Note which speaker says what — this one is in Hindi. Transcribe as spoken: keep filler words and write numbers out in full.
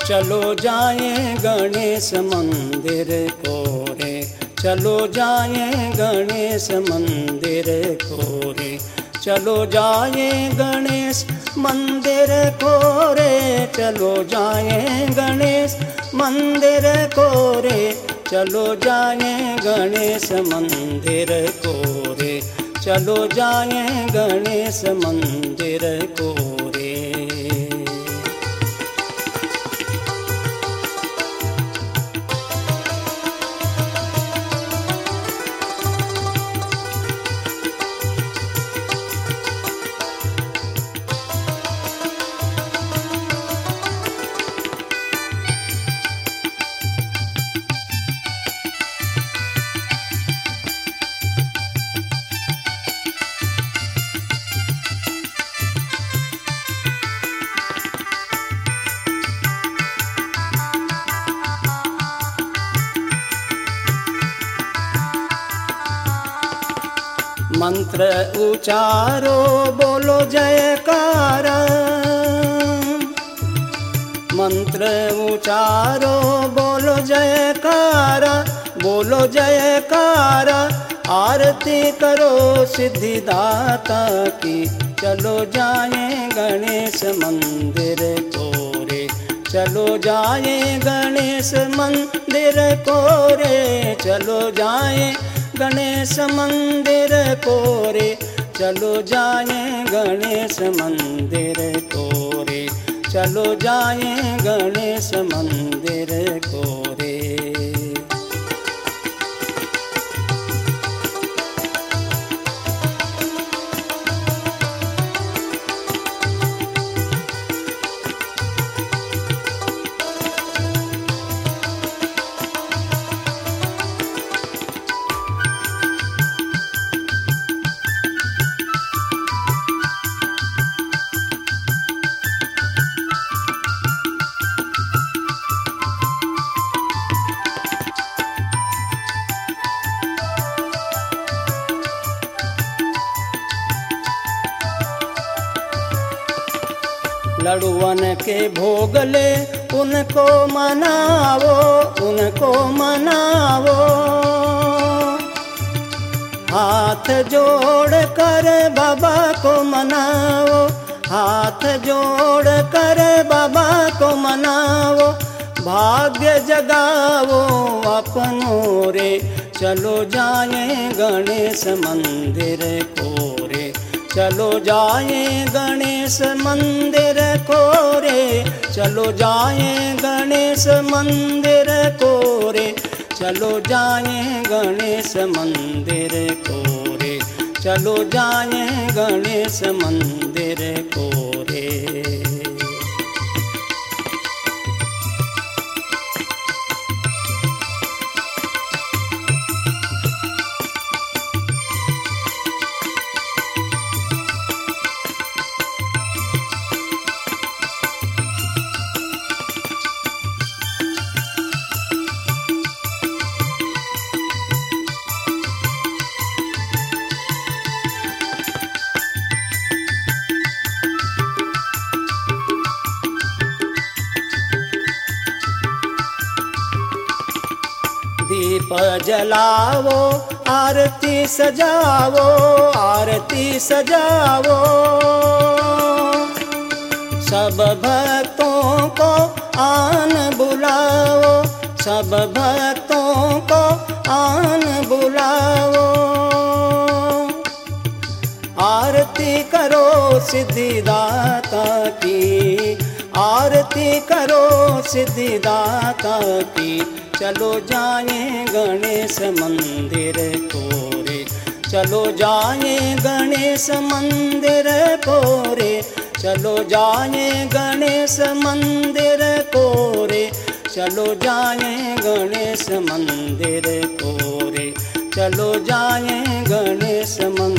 Speaker 1: चलो जाएं गणेश मंदिर को रे, चलो जाएं गणेश मंदिर को रे, चलो जाएं गणेश मंदिर को रे, चलो जाएं गणेश मंदिर को रे, चलो जाएं गणेश मंदिर को रे, चलो जाएं गणेश मंदिर को रे। मंत्र उचारो बोलो जयकारा, मंत्र उचारो बोलो जयकारा, बोलो जयकारा, आरती करो सिद्धिदाता की, चलो जाएं गणेश मंदिर को रे, चलो जाएं गणेश मंदिर को रे, चलो जाएं गणेश मंदिर को रे, चलो जाएं गणेश मंदिर को रे, चलो जाएं गणेश मंदिर को रे। लड़ुअन के भोगले उनको मनावो, उनको मनावो, हाथ जोड़ कर बाबा को मनावो, हाथ जोड़ कर बाबा को मनावो, भाग्य जगावो अपनों रे, चलो जाएं गणेश मंदिर को रे, चलो जाएं गणेश मंदिर को रे, चलो जाएं गणेश मंदिर को रे, चलो जाएं गणेश मंदिर को रे, चलो जाएं गणेश मंदिर को रे। दीप जलावो आरती सजावो, आरती सजावो, सब भक्तों को आन बुलाओ, सब भक्तों को आन बुलाओ, आरती करो सिद्धिदाता की, आरती करो सिद्धिदाता की, चलो जाएं गणेश मंदिर को रे, चलो जाएं गणेश मंदिर को रे, चलो जाएं गणेश मंदिर को रे, चलो जाएं गणेश मंदिर को रे, चलो जाएं गणेश मंदिर